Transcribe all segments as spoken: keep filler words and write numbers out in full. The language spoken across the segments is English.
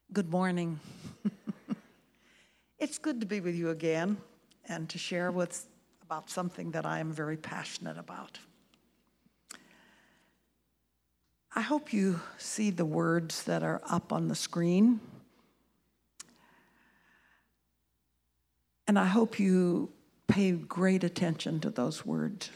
Good morning. It's good to be with you again and to share with about something that I am very passionate about. I hope you see the words that are up on the screen. And I hope you pay great attention to those words.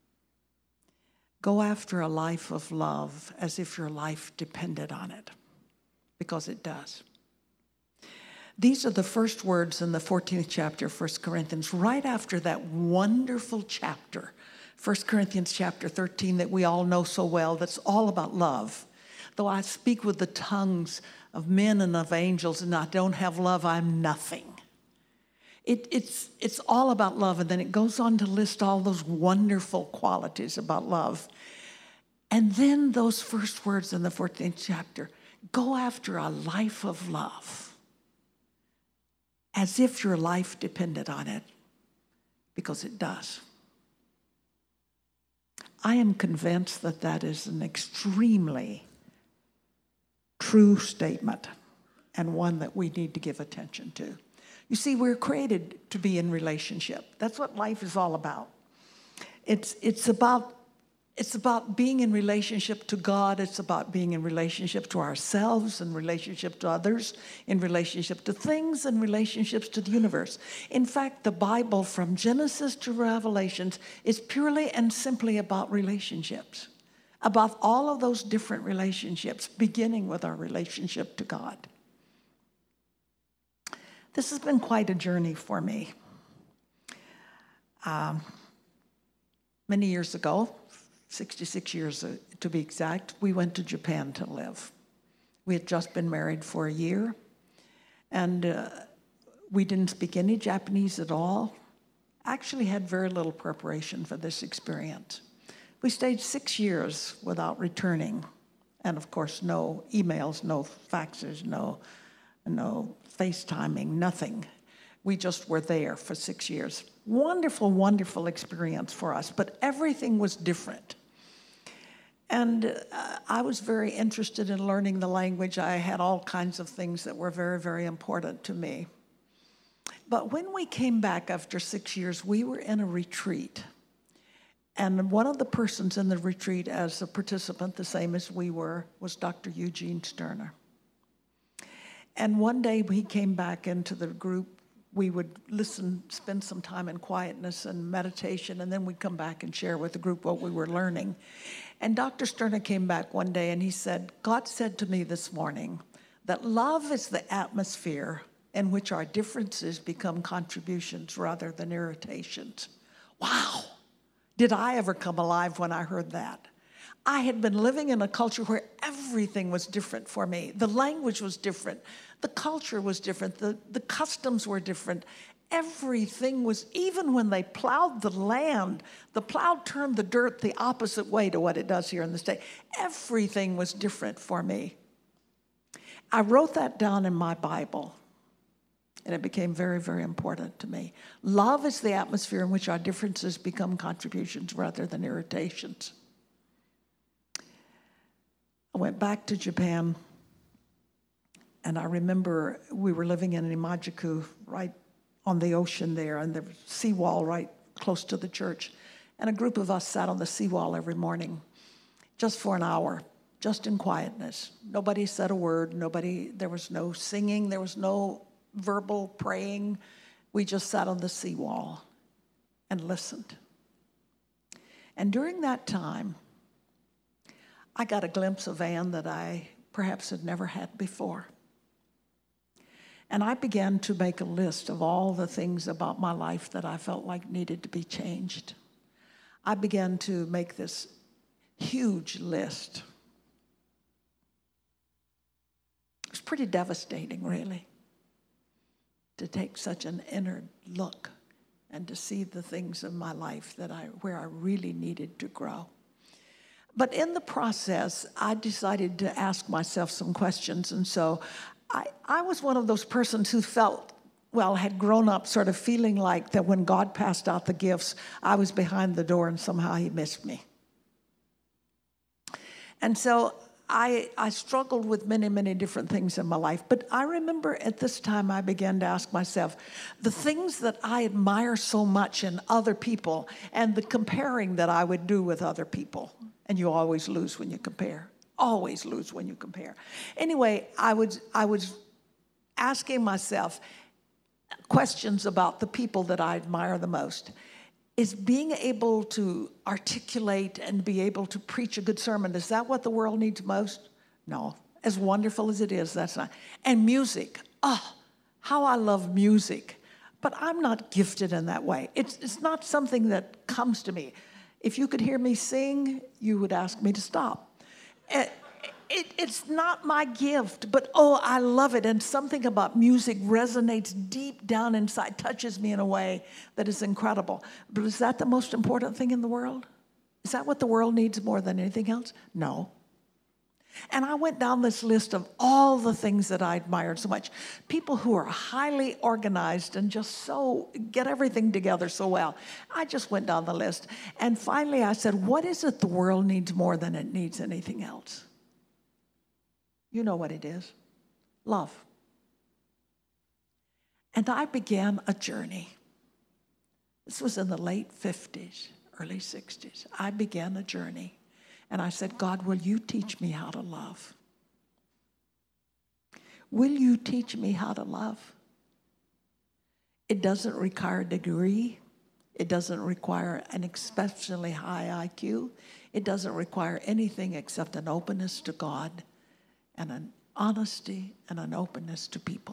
Go after a life of love as if your life depended on it, because it does. These are the first words in the fourteenth chapter of First Corinthians, right after that wonderful chapter, First Corinthians chapter thirteen, that we all know so well, that's all about love. Though I speak with the tongues of men and of angels and I don't have love, I'm nothing. It, it's, it's all about love, and then it goes on to list all those wonderful qualities about love. And then those first words in the fourteenth chapter, go after a life of love as if your life depended on it, because it does. I am convinced that that is an extremely true statement and one that we need to give attention to. You see, we're created to be in relationship. That's what life is all about. It's, it's about It's about being in relationship to God. It's about being in relationship to ourselves, in relationship to others, in relationship to things, and relationships to the universe. In fact, the Bible from Genesis to Revelations is purely and simply about relationships, about all of those different relationships, beginning with our relationship to God. This has been quite a journey for me. Um, many years ago, sixty-six years to be exact, we went to Japan to live. We had just been married for a year, and uh, we didn't speak any Japanese at all. Actually had very little preparation for this experience. We stayed six years without returning, and of course no emails, no faxes, no, no FaceTiming, nothing. We just were there for six years. Wonderful, wonderful experience for us, but everything was different. And uh, I was very interested in learning the language. I had all kinds of things that were very, very important to me. But when we came back after six years, we were in a retreat. And one of the persons in the retreat as a participant, the same as we were, was Doctor Eugene Sterner. And one day he came back into the group. We would listen, spend some time in quietness and meditation, and then we'd come back and share with the group what we were learning. And Doctor Sterner came back one day and he said, God said to me this morning that love is the atmosphere in which our differences become contributions rather than irritations. Wow! Did I ever come alive when I heard that? I had been living in a culture where everything was different for me. The language was different. The culture was different. The, the customs were different. Everything was, even when they plowed the land, the plow turned the dirt the opposite way to what it does here in the state. Everything was different for me. I wrote that down in my Bible, and it became very, very important to me. Love is the atmosphere in which our differences become contributions rather than irritations. I went back to Japan, and I remember we were living in Imajuku, right on the ocean there, and the seawall right close to the church. And a group of us sat on the seawall every morning, just for an hour, just in quietness. Nobody said a word. Nobody. There was no singing. There was no verbal praying. We just sat on the seawall and listened. And during that time, I got a glimpse of Anne that I perhaps had never had before. And I began to make a list of all the things about my life that I felt like needed to be changed. I began to make this huge list. It was pretty devastating, really, to take such an inner look and to see the things in my life that I, where I really needed to grow. But in the process, I decided to ask myself some questions. And so I, I was one of those persons who felt, well, had grown up sort of feeling like that when God passed out the gifts, I was behind the door and somehow he missed me. And so I, I struggled with many, many different things in my life. But I remember at this time I began to ask myself, the things that I admire so much in other people and the comparing that I would do with other people. And you always lose when you compare. Always lose when you compare. Anyway, I was, I was asking myself questions about the people that I admire the most. Is being able to articulate and be able to preach a good sermon, is that what the world needs most? No. As wonderful as it is, that's not. And music. Oh, how I love music. But I'm not gifted in that way. It's, it's not something that comes to me. If you could hear me sing, you would ask me to stop. It, it, it's not my gift, but oh, I love it. And something about music resonates deep down inside, touches me in a way that is incredible. But is that the most important thing in the world? Is that what the world needs more than anything else? No. And I went down this list of all the things that I admired so much. People who are highly organized and just so get everything together so well. I just went down the list. And finally I said, what is it the world needs more than it needs anything else? You know what it is. Love. And I began a journey. This was in the late fifties, early sixties. I began a journey. And I said, God, will you teach me how to love? Will you teach me how to love? It doesn't require a degree. It doesn't require an exceptionally high I Q. It doesn't require anything except an openness to God and an honesty and an openness to people.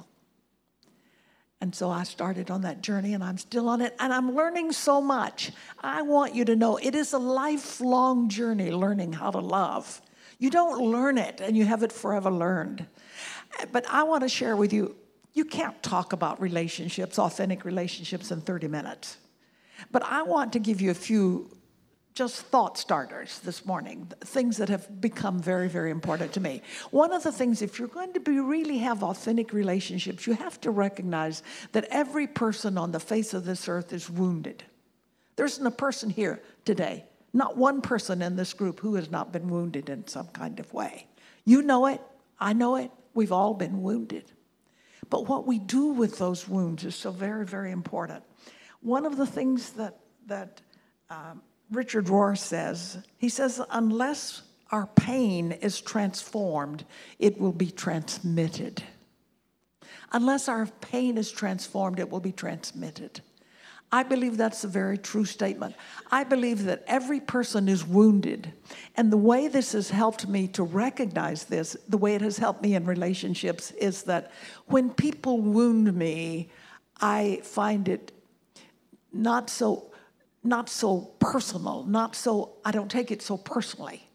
And so I started on that journey, and I'm still on it, and I'm learning so much. I want you to know it is a lifelong journey learning how to love. You don't learn it, and you have it forever learned. But I want to share with you, you can't talk about relationships, authentic relationships, in thirty minutes. But I want to give you a few just thought starters this morning, things that have become very, very important to me. One of the things, if you're going to be really have authentic relationships, you have to recognize that every person on the face of this earth is wounded. There isn't a person here today, not one person in this group who has not been wounded in some kind of way. You know it, I know it, we've all been wounded. But what we do with those wounds is so very, very important. One of the things that, that um, Richard Rohr says, he says, unless our pain is transformed, it will be transmitted. Unless our pain is transformed, it will be transmitted. I believe that's a very true statement. I believe that every person is wounded. And the way this has helped me to recognize this, the way it has helped me in relationships, is that when people wound me, I find it not so not so personal, not so, I don't take it so personally.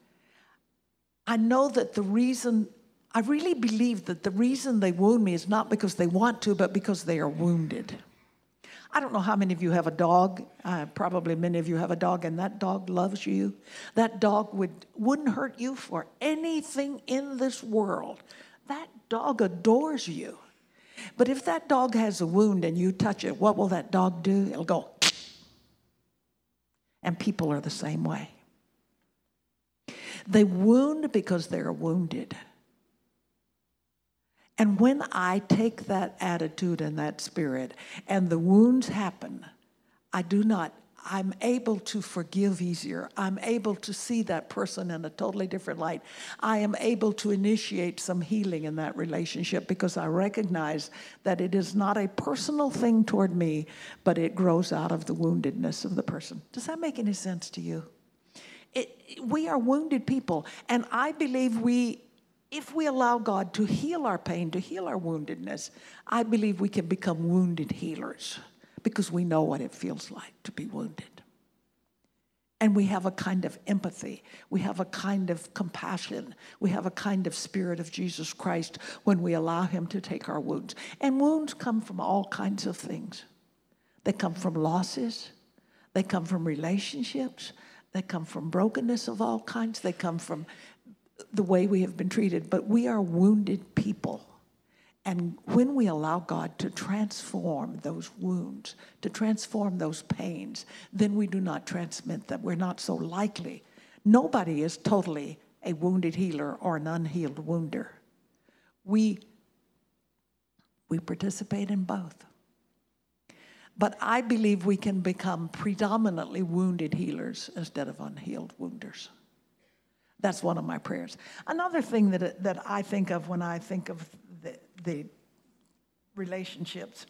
I know that the reason, I really believe that the reason they wound me is not because they want to, but because they are wounded. I don't know how many of you have a dog. Uh, probably many of you have a dog, and that dog loves you. That dog would, wouldn't hurt you for anything in this world. That dog adores you. But if that dog has a wound and you touch it, what will that dog do? It'll go. And people are the same way. They wound because they're wounded. And when I take that attitude and that spirit, and the wounds happen, I do not, I'm able to forgive easier. I'm able to see that person in a totally different light. I am able to initiate some healing in that relationship because I recognize that it is not a personal thing toward me, but it grows out of the woundedness of the person. Does that make any sense to you? It, we are wounded people, and I believe we, if we allow God to heal our pain, to heal our woundedness, I believe we can become wounded healers. Because we know what it feels like to be wounded. And we have a kind of empathy. We have a kind of compassion. We have a kind of spirit of Jesus Christ when we allow him to take our wounds. And wounds come from all kinds of things. They come from losses. They come from relationships. They come from brokenness of all kinds. They come from the way we have been treated. But we are wounded people. And when we allow God to transform those wounds, to transform those pains, then we do not transmit them. We're not so likely. Nobody is totally a wounded healer or an unhealed wounder. We, we participate in both. But I believe we can become predominantly wounded healers instead of unhealed wounders. That's one of my prayers. Another thing that, that I think of when I think of the, the relationships,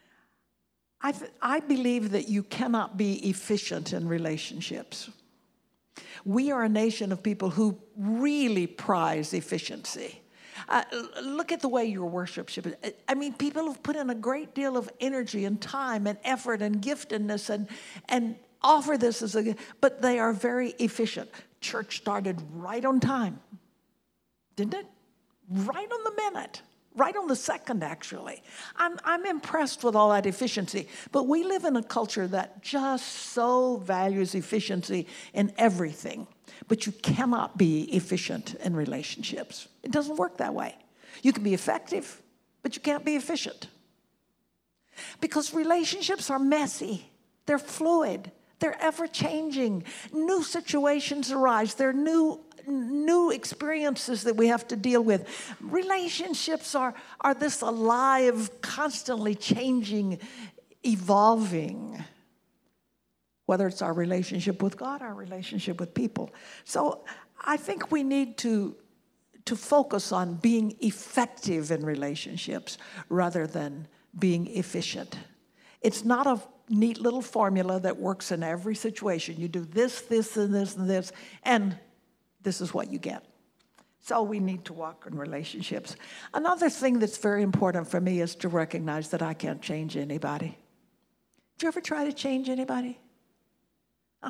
I, th- I believe that you cannot be efficient in relationships. We are a nation of people who really prize efficiency. Uh, look at the way your worship should be. I mean, people have put in a great deal of energy and time and effort and giftedness and, and offer this as a, but they are very efficient. Church started right on time, didn't it? Right on the minute. Right on the second, actually. I'm, I'm impressed with all that efficiency. But we live in a culture that just so values efficiency in everything. But you cannot be efficient in relationships. It doesn't work that way. You can be effective, but you can't be efficient. Because relationships are messy. They're fluid. They're ever-changing. New situations arise. There are new new experiences that we have to deal with. Relationships are, are this alive, constantly changing, evolving, whether it's our relationship with God, our relationship with people. So I think we need to, to focus on being effective in relationships rather than being efficient. It's not a neat little formula that works in every situation. You do this, this, and this, and this, and this is what you get. So we need to walk in relationships. Another thing that's very important for me is to recognize that I can't change anybody. Did you ever try to change anybody? Oh.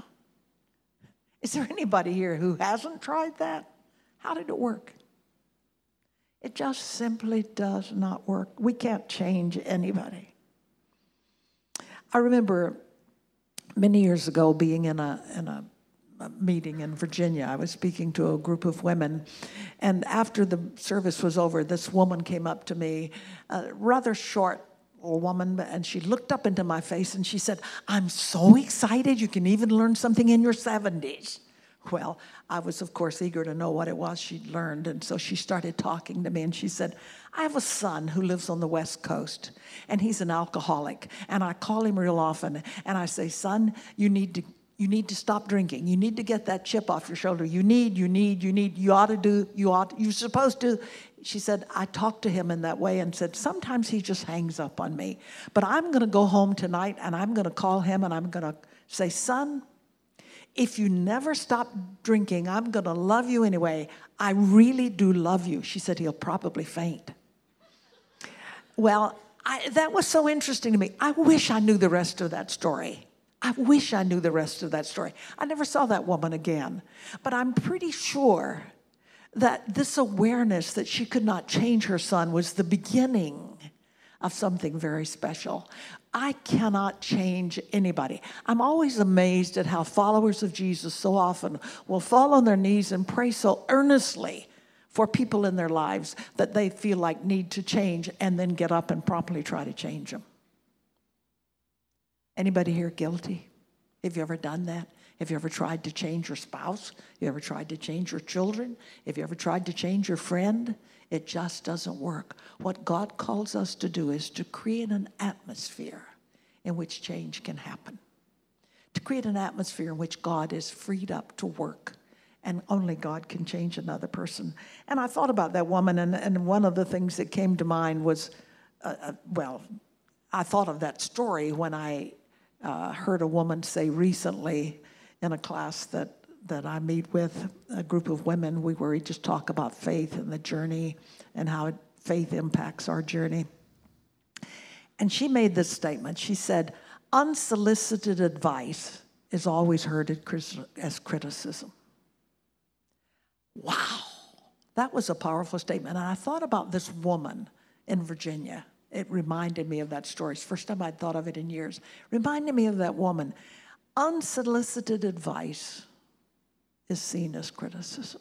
Is there anybody here who hasn't tried that? How did it work? It just simply does not work. We can't change anybody. I remember many years ago being in a in a meeting in Virginia. I was speaking to a group of women, and after the service was over, this woman came up to me, a rather short little woman, and she looked up into my face and she said, "I'm so excited you can even learn something in your seventies. Well, I was, of course, eager to know what it was she'd learned, and so she started talking to me, and she said, "I have a son who lives on the West Coast, and he's an alcoholic, and I call him real often, and I say, 'Son, you need to You need to stop drinking. You need to get that chip off your shoulder. You need, you need, you need, you ought to do, you ought, you're supposed to.'" She said, I talked to him in that way and said, sometimes he just hangs up on me. But I'm going to go home tonight and I'm going to call him and I'm going to say, "Son, if you never stop drinking, I'm going to love you anyway. I really do love you." She said, "He'll probably faint." Well, I, that was so interesting to me. I wish I knew the rest of that story. I wish I knew the rest of that story. I never saw that woman again. But I'm pretty sure that this awareness that she could not change her son was the beginning of something very special. I cannot change anybody. I'm always amazed at how followers of Jesus so often will fall on their knees and pray so earnestly for people in their lives that they feel like need to change and then get up and promptly try to change them. Anybody here guilty? Have you ever done that? Have you ever tried to change your spouse? Have you ever tried to change your children? Have you ever tried to change your friend? It just doesn't work. What God calls us to do is to create an atmosphere in which change can happen. To create an atmosphere in which God is freed up to work. And only God can change another person. And I thought about that woman, and, and one of the things that came to mind was, uh, uh, well, I thought of that story when I uh, heard a woman say recently in a class that, that I meet with, a group of women, we where we just talk about faith and the journey and how it, faith impacts our journey. And she made this statement. She said, "Unsolicited advice is always heard as criticism." Wow, that was a powerful statement. And I thought about this woman in Virginia. It reminded me of that story. It's the first time I'd thought of it in years. Reminded me of that woman. Unsolicited advice is seen as criticism.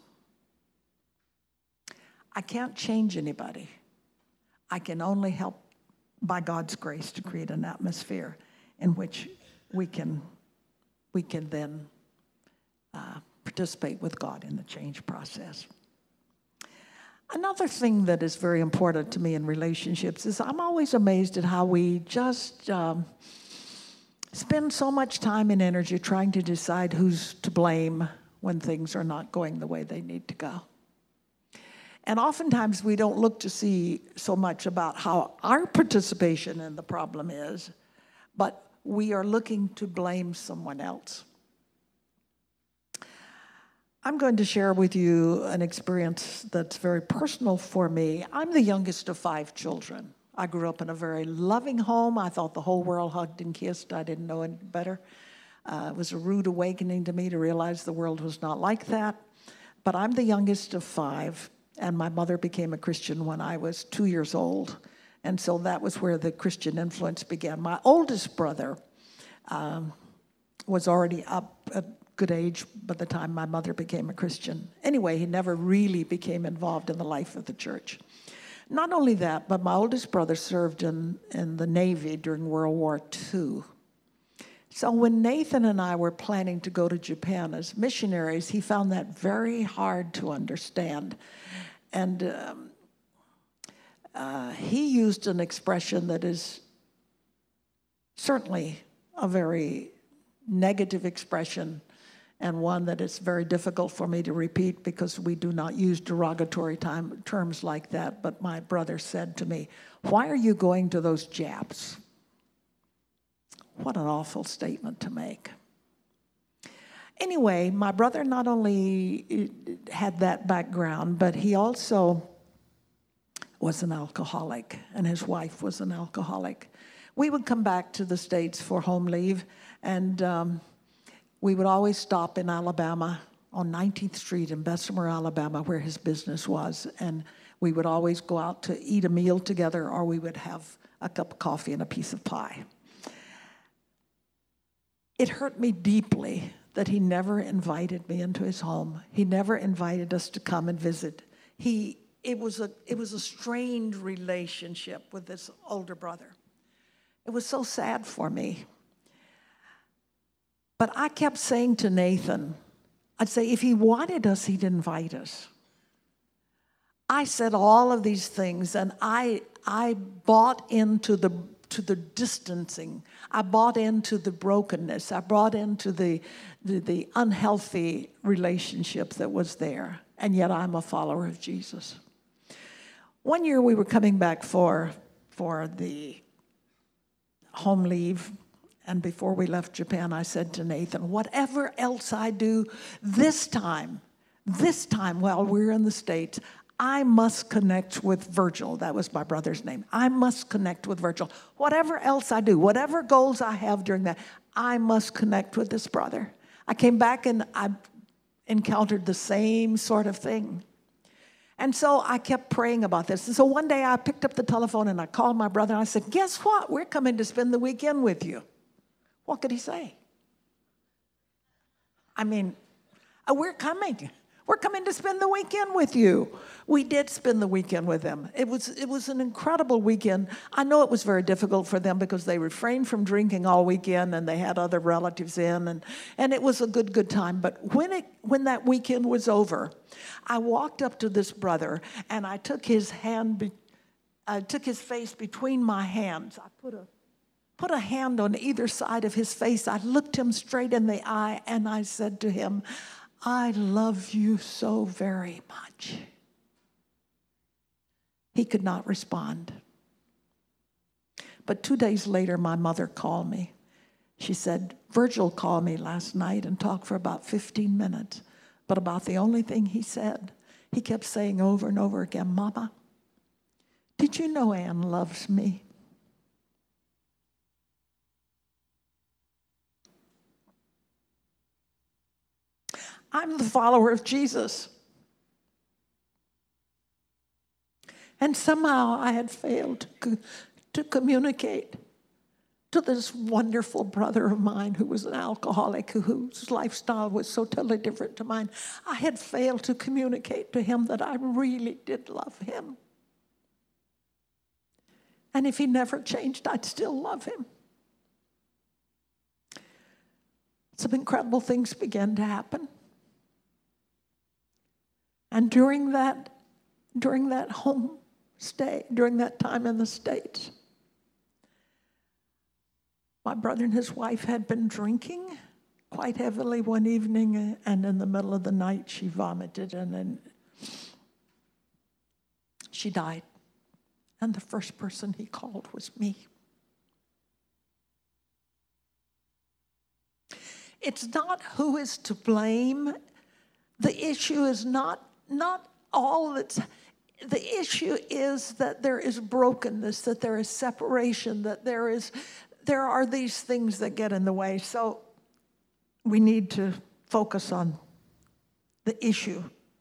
I can't change anybody. I can only help by God's grace to create an atmosphere in which we can, we can then uh, participate with God in the change process. Another thing that is very important to me in relationships is I'm always amazed at how we just um, spend so much time and energy trying to decide who's to blame when things are not going the way they need to go. And oftentimes we don't look to see so much about how our participation in the problem is, but we are looking to blame someone else. I'm going to share with you an experience that's very personal for me. I'm the youngest of five children. I grew up in a very loving home. I thought the whole world hugged and kissed. I didn't know any better. Uh, it was a rude awakening to me to realize the world was not like that. But I'm the youngest of five, and my mother became a Christian when I was two years old. And so that was where the Christian influence began. My oldest brother um, was already up at good age by the time my mother became a Christian. Anyway, he never really became involved in the life of the church. Not only that, but my oldest brother served in, in the Navy during World War Two. So when Nathan and I were planning to go to Japan as missionaries, he found that very hard to understand. And um, uh, he used an expression that is certainly a very negative expression, and one that is very difficult for me to repeat because we do not use derogatory time, terms like that. But my brother said to me, "Why are you going to those Japs?" What an awful statement to make. Anyway, my brother not only had that background, but he also was an alcoholic, and his wife was an alcoholic. We would come back to the States for home leave, and um, we would always stop in Alabama on nineteenth Street in Bessemer, Alabama, where his business was. And we would always go out to eat a meal together, or we would have a cup of coffee and a piece of pie. It hurt me deeply that he never invited me into his home. He never invited us to come and visit. He, it was a, it was a strained relationship with this older brother. It was so sad for me. But I kept saying to Nathan, I'd say, if he wanted us, he'd invite us. I said all of these things, and I I bought into the to the distancing. I bought into the brokenness. I bought into the, the, the unhealthy relationship that was there. And yet I'm a follower of Jesus. One year we were coming back for, for the home leave. And before we left Japan, I said to Nathan, whatever else I do this time, this time while we're in the States, I must connect with Virgil. That was my brother's name. I must connect with Virgil. Whatever else I do, whatever goals I have during that, I must connect with this brother. I came back and I encountered the same sort of thing. And so I kept praying about this. And so one day I picked up the telephone and I called my brother and I said, guess what? We're coming to spend the weekend with you. What could he say? I mean, we're coming. We're coming to spend the weekend with you. We did spend the weekend with them. It was, it was an incredible weekend. I know it was very difficult for them because they refrained from drinking all weekend and they had other relatives in, and, and it was a good, good time. But when, it, when that weekend was over, I walked up to this brother and I took his hand, be, I took his face between my hands. I put a, put a hand on either side of his face. I looked him straight in the eye and I said to him, I love you so very much. He could not respond. But two days later, my mother called me. She said, Virgil called me last night and talked for about fifteen minutes. But about the only thing he said, he kept saying over and over again, Mama, did you know Ann loves me? I'm the follower of Jesus. And somehow I had failed to, to communicate to this wonderful brother of mine who was an alcoholic, who, whose lifestyle was so totally different to mine. I had failed to communicate to him that I really did love him. And if he never changed, I'd still love him. Some incredible things began to happen. And during that, during that home stay, during that time in the States, my brother and his wife had been drinking quite heavily one evening, and in the middle of the night she vomited, and then she died. And the first person he called was me. It's not who is to blame. The issue is not, not all that's, the issue is that there is brokenness, that there is separation, that there is, there are these things that get in the way. So we need to focus on the issue.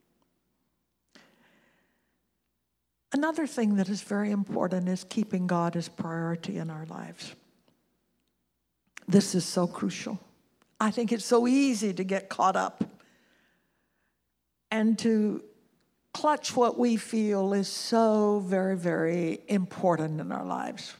Another thing that is very important is keeping God as priority in our lives. This is so crucial. I think it's so easy to get caught up and to clutch what we feel is so very, very important in our lives.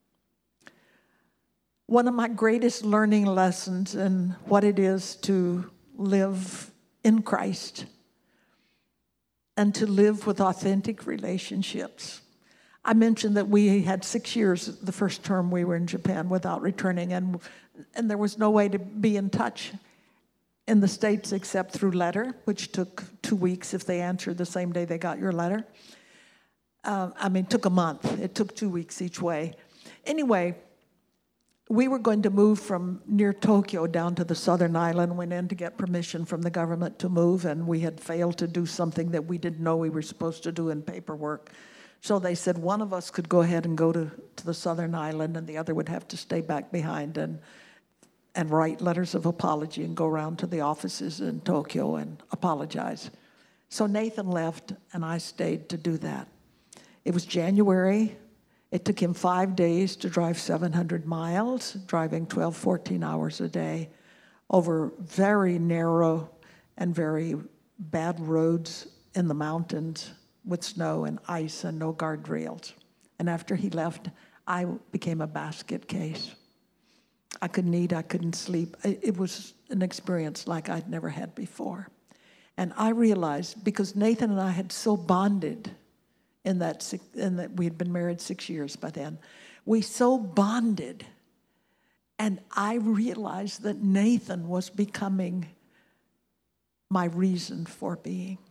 One of my greatest learning lessons in what it is to live in Christ and to live with authentic relationships. I mentioned that we had six years, the first term we were in Japan, without returning, and, and there was no way to be in touch in the States except through letter, which took two weeks if they answered the same day they got your letter. Uh, I mean, it took a month. It took two weeks each way. Anyway, we were going to move from near Tokyo down to the southern island, went in to get permission from the government to move, and we had failed to do something that we didn't know we were supposed to do in paperwork. So they said one of us could go ahead and go to, to the southern island, and the other would have to stay back behind and and write letters of apology and go around to the offices in Tokyo and apologize. So Nathan left, and I stayed to do that. It was January. It took him five days to drive seven hundred miles, driving twelve, fourteen hours a day over very narrow and very bad roads in the mountains with snow and ice and no guardrails. And after he left, I became a basket case. I couldn't eat, I couldn't sleep. It was an experience like I'd never had before. And I realized, because Nathan and I had so bonded in that, in that we had been married six years by then, we so bonded, and I realized that Nathan was becoming my reason for being.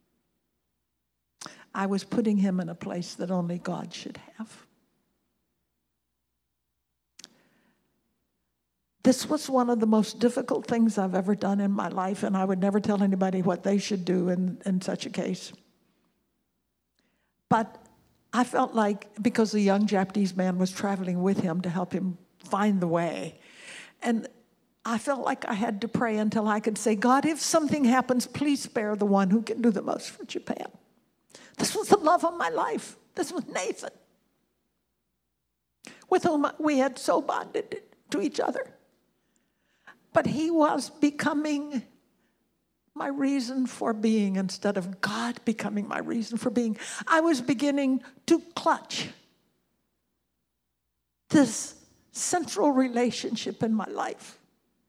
I was putting him in a place that only God should have. This was one of the most difficult things I've ever done in my life, and I would never tell anybody what they should do in, in such a case. But I felt like, because a young Japanese man was traveling with him to help him find the way, and I felt like I had to pray until I could say, God, if something happens, please spare the one who can do the most for Japan. This was the love of my life. This was Nathan, with whom we had so bonded to each other. But he was becoming my reason for being instead of God becoming my reason for being. I was beginning to clutch this central relationship in my life.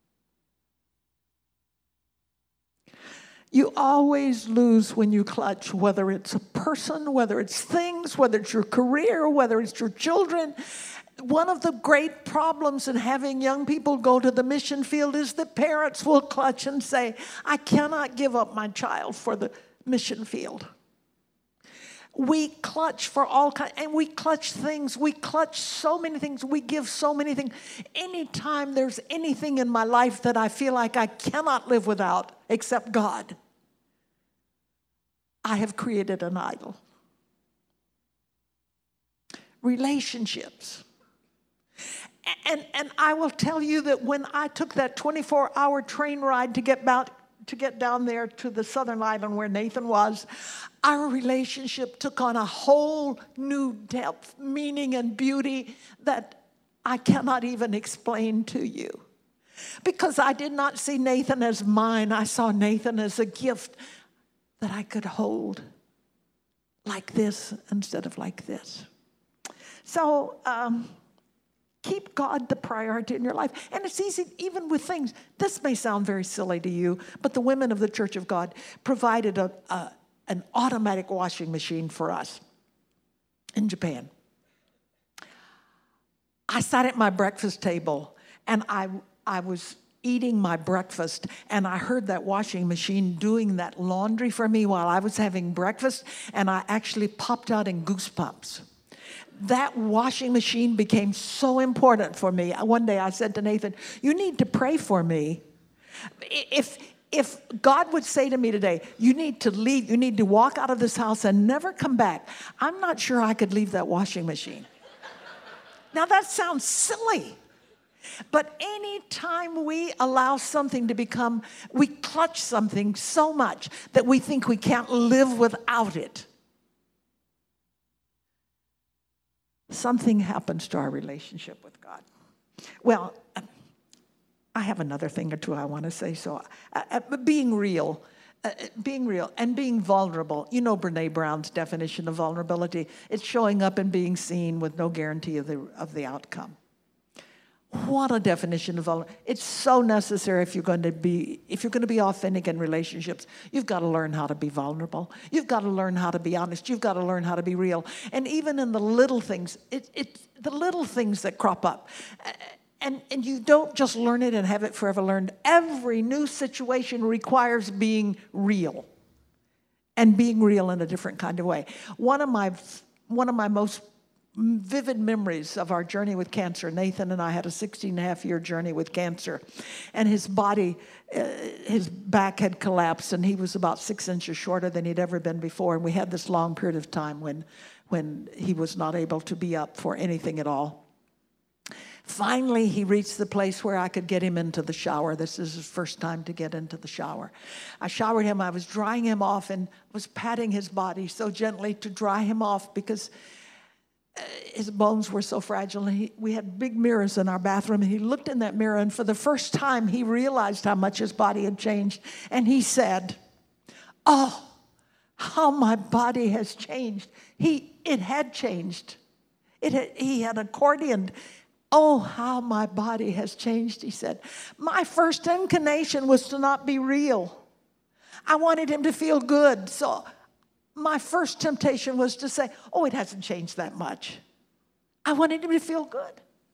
You always lose when you clutch, whether it's a person, whether it's things, whether it's your career, whether it's your children. One of the great problems in having young people go to the mission field is that parents will clutch and say, I cannot give up my child for the mission field. We clutch for all kinds, and we clutch things. We clutch so many things. We give so many things. Anytime there's anything in my life that I feel like I cannot live without except God, I have created an idol. Relationships. And, and I will tell you that when I took that twenty-four hour train ride to get about, to get down there to the southern island where Nathan was, our relationship took on a whole new depth, meaning, and beauty that I cannot even explain to you. Because I did not see Nathan as mine. I saw Nathan as a gift that I could hold like this instead of like this. So, um, keep God the priority in your life. And it's easy, even with things. This may sound very silly to you, but the women of the Church of God provided a, a, an automatic washing machine for us in Japan. I sat at my breakfast table, and I, I was eating my breakfast, and I heard that washing machine doing that laundry for me while I was having breakfast, and I actually popped out in goosebumps. That washing machine became so important for me. One day I said to Nathan, you need to pray for me. If, if God would say to me today, you need to leave, you need to walk out of this house and never come back, I'm not sure I could leave that washing machine. Now that sounds silly. But any time we allow something to become, we clutch something so much that we think we can't live without it, something happens to our relationship with God. Well, I have another thing or two I want to say. So uh, uh, being real, uh, being real and being vulnerable. You know Brene Brown's definition of vulnerability. It's showing up and being seen with no guarantee of the, of the outcome. What a definition of vulnerability. It's so necessary if you're going to be if you're going to be authentic in relationships. You've got to learn how to be vulnerable. You've got to learn how to be honest. You've got to learn how to be real. And even in the little things, it, it the little things that crop up. And, and you don't just learn it and have it forever learned. Every new situation requires being real. And being real in a different kind of way. One of my one of my most vivid memories of our journey with cancer. Nathan and I had a sixteen and a half year journey with cancer, and his body, uh, his back had collapsed, and he was about six inches shorter than he'd ever been before. And we had this long period of time when, when he was not able to be up for anything at all. Finally, he reached the place where I could get him into the shower. This is his first time to get into the shower. I showered him. I was drying him off and was patting his body so gently to dry him off because his bones were so fragile. And he, we had big mirrors in our bathroom. And he looked in that mirror, and for the first time, he realized how much his body had changed. And he said, oh, how my body has changed. He, it had changed. It had, he had accordioned. Oh, how my body has changed, he said. My first inclination was to not be real. I wanted him to feel good. So my first temptation was to say, oh, it hasn't changed that much. I wanted him to feel good.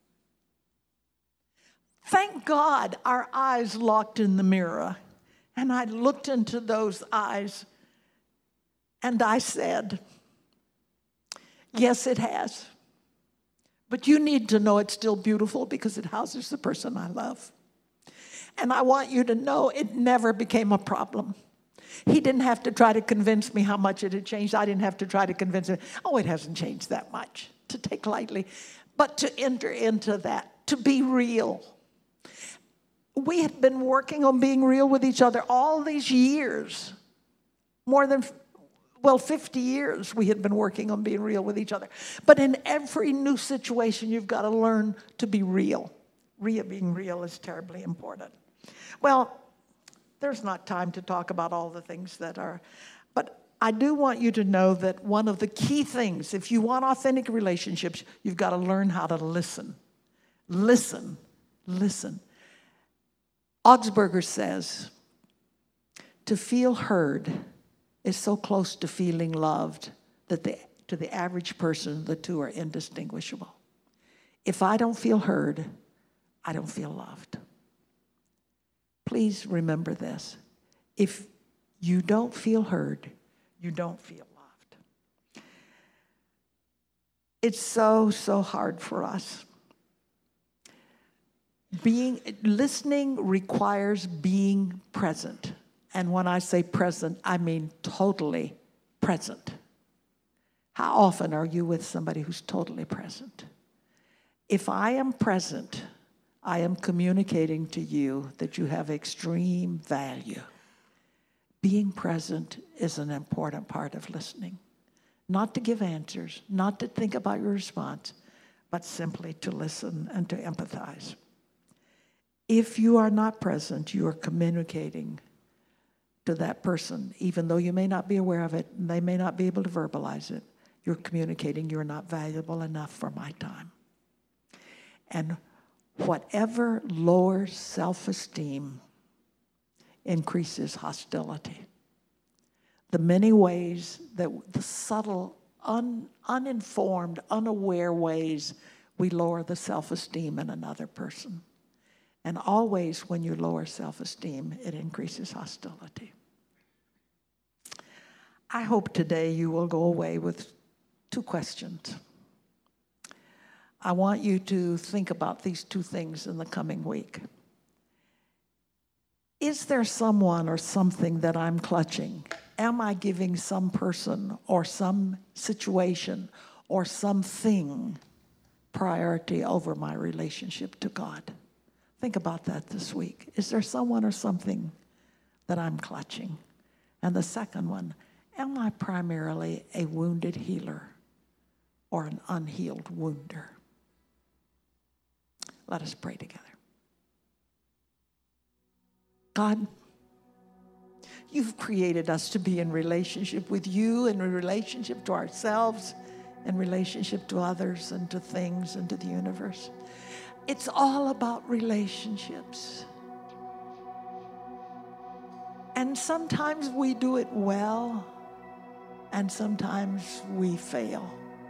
Thank God our eyes locked in the mirror. And I looked into those eyes and I said, yes, it has. But you need to know it's still beautiful because it houses the person I love. And I want you to know it never became a problem. He didn't have to try to convince me how much it had changed. I didn't have to try to convince him, oh, it hasn't changed that much, to take lightly. But to enter into that, to be real. We had been working on being real with each other all these years. More than, well, fifty years we had been working on being real with each other. But in every new situation, you've got to learn to be real. Real, being real is terribly important. Well, there's not time to talk about all the things that are, but I do want you to know that one of the key things, if you want authentic relationships, you've got to learn how to listen. Listen, listen. Augsburger says, to feel heard is so close to feeling loved that the, to the average person, the two are indistinguishable. If I don't feel heard, I don't feel loved. Please remember this. If you don't feel heard, you don't feel loved. It's so, so hard for us. Being, listening requires being present. And when I say present, I mean totally present. How often are you with somebody who's totally present? If I am present, I am communicating to you that you have extreme value. Being present is an important part of listening. Not to give answers, not to think about your response, but simply to listen and to empathize. If you are not present, you are communicating to that person, even though you may not be aware of it, and they may not be able to verbalize it. You're communicating you're not valuable enough for my time. And whatever lowers self-esteem increases hostility. the many ways, that the subtle, un, uninformed, unaware ways we lower the self-esteem in another person. And always when you lower self-esteem, it increases hostility. I hope today you will go away with two questions. I want you to think about these two things in the coming week. Is there someone or something that I'm clutching? Am I giving some person or some situation or something priority over my relationship to God? Think about that this week. Is there someone or something that I'm clutching? And the second one, am I primarily a wounded healer or an unhealed wounder? Let us pray together. God, you've created us to be in relationship with you, in relationship to ourselves, in relationship to others and to things and to the universe. It's all about relationships. And sometimes we do it well, and sometimes we fail.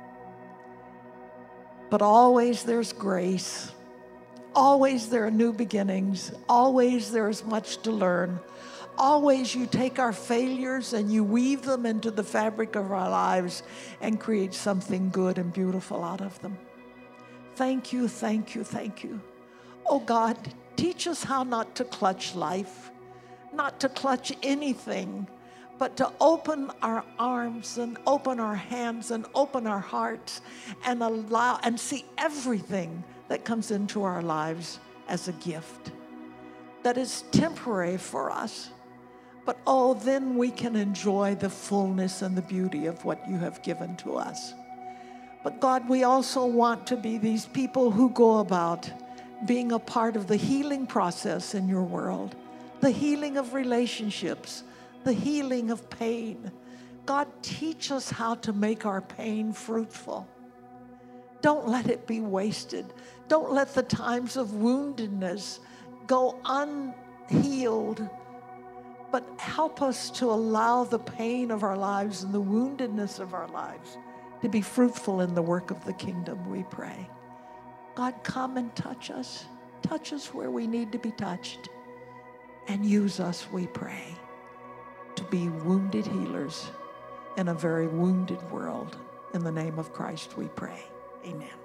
But always there's grace. Always there are new beginnings. Always there's much to learn. Always you take our failures and you weave them into the fabric of our lives and create something good and beautiful out of them. Thank you, thank you, thank you. Oh God, teach us how not to clutch life, not to clutch anything, but to open our arms and open our hands and open our hearts and allow and see everything that comes into our lives as a gift that is temporary for us. But oh, then we can enjoy the fullness and the beauty of what you have given to us. But God, we also want to be these people who go about being a part of the healing process in your world, the healing of relationships, the healing of pain. God, teach us how to make our pain fruitful. Don't let it be wasted. Don't let the times of woundedness go unhealed, but help us to allow the pain of our lives and the woundedness of our lives to be fruitful in the work of the kingdom, we pray. God, come and touch us. Touch us where we need to be touched. And use us, we pray, to be wounded healers in a very wounded world. In the name of Christ we pray. Amen.